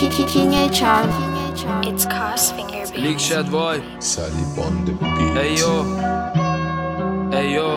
It's Crossfinger, baby. Leak shot boy. Salib on the beat. ایو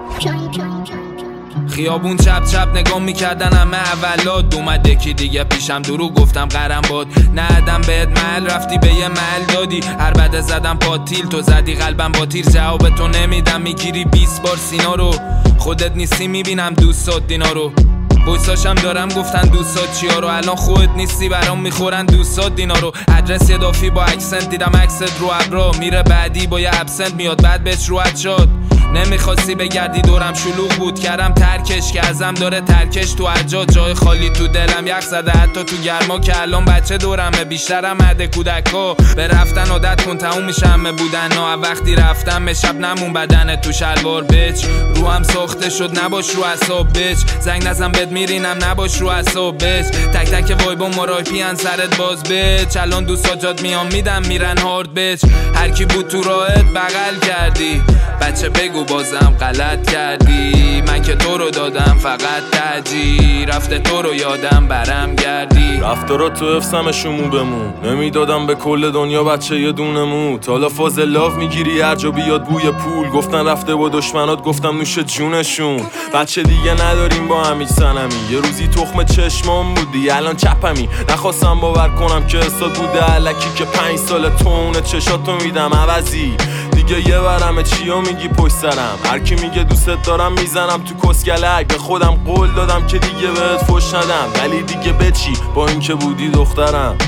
خیابون چپ چپ نگاه میکردن همه اولاد اومد یکی دیگه پیشم درو گفتم قرم باد ندم بهت محل رفتی به یه محل دادی هر بعد زدم پاتیل تو زدی قلبم با تیر جواب تو نمیدم میگیری 20 بار سینا رو خودت نیستی میبینم دوستات دینا رو بویساشم دارم گفتن دوستات چیا رو الان خودت نیستی برام میخورن دوستات دینا رو ادرس اضافی با اکسنت دیدم عکست رو ابرا میره بعدی با یه ابسنت میاد بعد بهش روحت شد نمیخواستی بگردی دورم شلوغ بود کردم ترکش که ازم داره ترکش تو هر جای خالی تو دلم یخ زده حتی تو گرما که الان بچه دورمه بیشترم عده کودکا به رفتن عادت کن تموم میشه همه بودن وقتی رفتم به شب نمون بدنه تو شلوار بچ روحم ساخته شد نباش رو اعصاب بچ زنگ نزن بد میرینم نباش رو اعصاب بچ تک تک وایبا مرایپی ان سرت باز بچ الان دوستا جات میام میدم میرن هارد بچ هر کی بود تو راهت بغل کردی بچه بگو بازم غلط کردی من که تو رو دادم فقط ترجیح رفته تو رو یادم برم گردی رفتارات تو افسم شمو بمون نمیدادم به کل دنیا بچه یه دونه مو تالا فاز لاف میگیری هر جا بیاد بوی پول گفتن رفته با دشمنات گفتم نوش جونشون بچه دیگه نداریم با همیش سنمی یه روزی تخم چشمام بودی الان چپمی نخواستم باور کنم که استاد بوده الکی که 5 سال تونه چشاتو میدم عوضی دیگه یه برمه چیا میگی پشت سرم هر کی میگه دوستت دارم میزنم تو کسگلک به خودم قول دادم که دیگه بهت فش ندم ولی دیگه بچی با اینکه بودی دخترم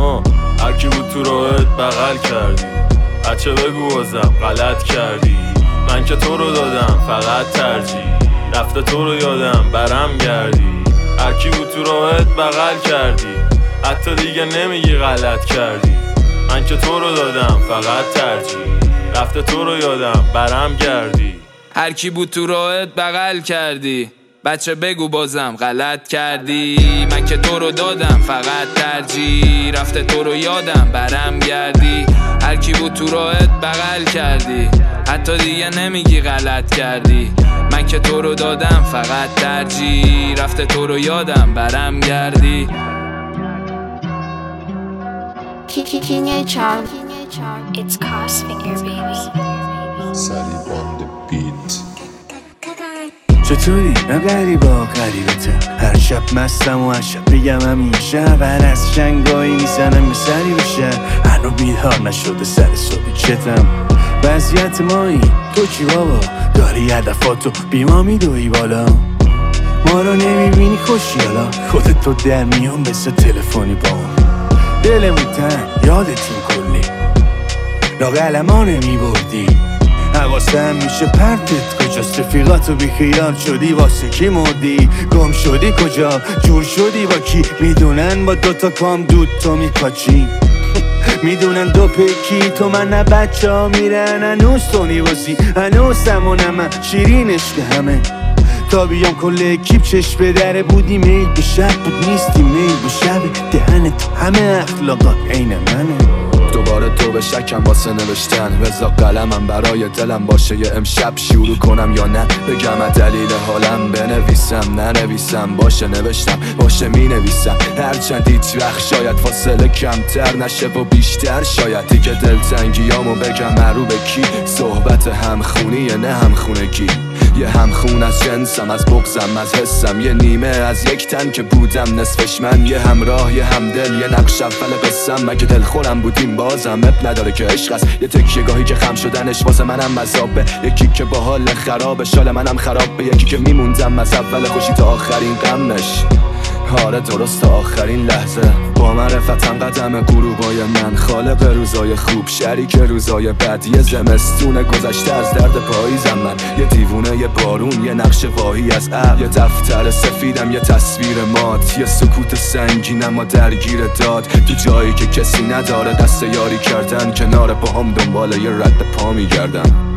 هر کی بود تو راهت بغل کردی بچه بگو بازم غلط کردی من که تو رو دادم فقط ترجیح رفته تو رو یادم برم گردی هر کی بود تو راهت بغل کردی حتی دیگه نمیگی غلط کردی من که تو رو دادم فقط ترجیح رفته تو رو یادم برم گردی هر کی بود تو راهت بغل کردی بچه بگو بازم غلط کردی من که تو رو دادم فقط ترجیح رفته تو رو یادم برم گردی هر کی بود تو راهت بغل کردی حتی دیگه نمیگی غلط کردی من که تو رو دادم فقط ترجیح رفته تو رو یادم برم گردی It's Crossfinger, baby. Salib on the beat. چطوری؟ نه غریبا غریبته هر شب مستم و هر شب بگم همیشه هر از شنگایی میزنم به سری بشه هنو بیدار نشده سر صبحی چتم وضعیت مایی تو چی بابا داری هدفاتو بیما میدوی بالا ما رو نمیبینی خوشیالا خودت تو در میان بسه تلفنی با دلمون تن یادتیم کلی لاغلما نمیبردی حواسم میشه پرتت کجاست رفیقاتو بیخیال شدی واسه کی مردی گم شدی کجا جور شدی با کی میدونن با دوتا کام دود تو میپاچی میدونن دو پکی تو من نه بچه ها میرن هنوز تو نیوازی هنوز سمونم شیرینش که همه تا بیام کل اکیب چشم به دره بودی میل به شب بود نیستی میل به شب دهن تو همه اخلاقات عین منه دوباره تو به شکم واسه نوشتن وزا قلمم برای دلم باشه یه امشب شروع کنم یا نه بگم دلیل حالم بنویسم ننویسم باشه نوشتم باشه می نویسم هرچند هیچ وقت شاید فاصله کمتر نشه و بیشتر شاید دیگه دلتنگیامو بگم مرو به کی صحبت همخونیه نه همخونگی یه همخون از جنسم از بغزم از حسم یه نیمه از یک تن که بودم نصفش من یه همراه یه همدل یه نقش اول قصم مگه دلخورم بودیم بازم اب نداره که عشق است یه تکیه گاهی که خم شدنش واسه منم مذابه یکی که با حال خرابه شال منم خراب به یکی که میموندم از اول خوشی تا آخرین غمش آره درست تا آخرین لحظه با معرفتم قدم غروبای من خالق روزای خوب شریک روزای بد یه زمستون گذشته از درد پاییزم من یه دیوونه یه بارون یه نقش واهی از ابر یه دفتر سفیدم یه تصویر مات یه سکوت سنگینم و درگیر داد تو جایی که کسی نداره دست یاری کردن کنار پاهم دنبال یه رد پا میگردم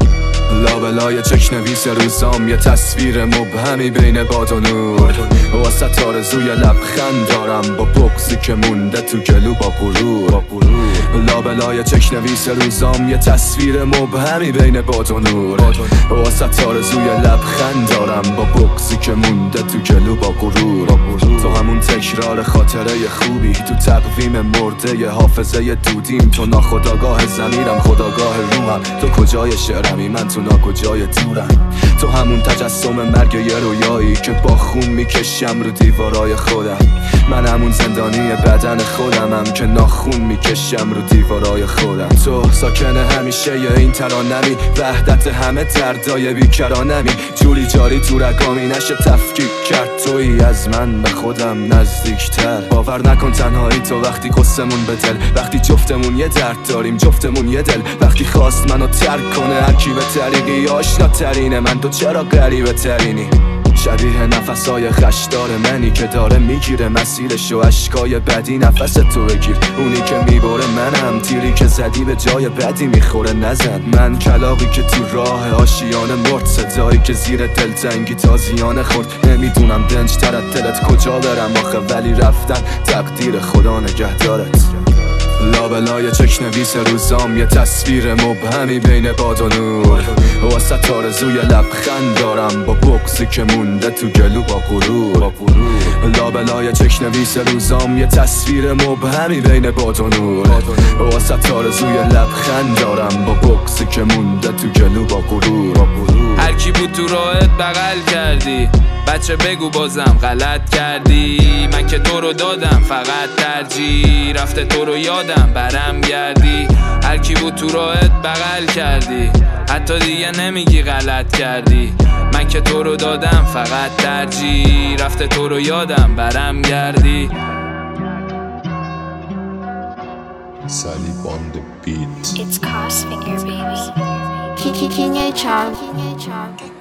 لابلای چک نویس روزام یه تصویر مبهمی بین باد و نور واسه آرزوی لبخند دارم با بغضی که مونده تو گلو با غرور لابلای چک نویس روزام یه تصویر مبهمی بین باد و نور واسه آرزوی لبخند دارم با بغضی که مونده تو گلو با غرور تو همون تکرار خاطره خوبی تو تقویم مرده ی حافظه دودیم تو ناخودآگاه ضمیرم خودآگاه روحم تو کجای شعرمی من تو ناکجای دورم تو همون تجسم مرگ یه رویایی که با خون میکشم رو دیوارای خودم من همون زندانی بدن خودمم که ناخون میکشم رو دیوارای خودم تو ساکن همیشه ی این ترانمی وحدت همه دردای بیکرانمی جوری جاری تو رگامی نشه تفکیک کرد تویی از من به خودم نزدیکتر باور نکن تنهایی تو وقتی قصمون به دل وقتی جفتمون یه درد داریم جفتمون یه دل وقتی خواست منو ترک کنه هرکی به طریقی آشنا ترینه من تو چرا غریبه ترینی شبیه نفسای خشدار منی که داره میگیره مسیرش و اشکای بدی نفس تو بگیر اونی که میبره منم تیری که زدی به جای بدی میخوره نزن من کلاقی که تو راه آشیانه مرد صدایی که زیر دلتنگی تازیانه خورد نمیدونم دنج تر از دلت کجا برم آخه ولی رفتن تقدیر خدا نگهدارت لابلای چک نویس روزام یه تصویر مبهمی بین باد و نور واسه آرزوی لبخند دارم با بغضی که مونده تو گلو با غرور لابلای چک نویس روزام یه تصویر مبهمی بین باد و نور واسه آرزوی لبخند دارم با بغضی که مونده تو گلو با غرور هر کی بود تو راهت بغل کردی بچه بگو بازم غلط کردی من که تو رو دادم فقط ترجیح رفته تو رو یادم برم گردی هر کی بود تو راهت بغل کردی حتی دیگه نمیگی غلط کردی من که تو رو دادم فقط ترجیح رفته تو رو یادم برم گردی Sally on the beat. It's Cosfinger, baby. King Charm.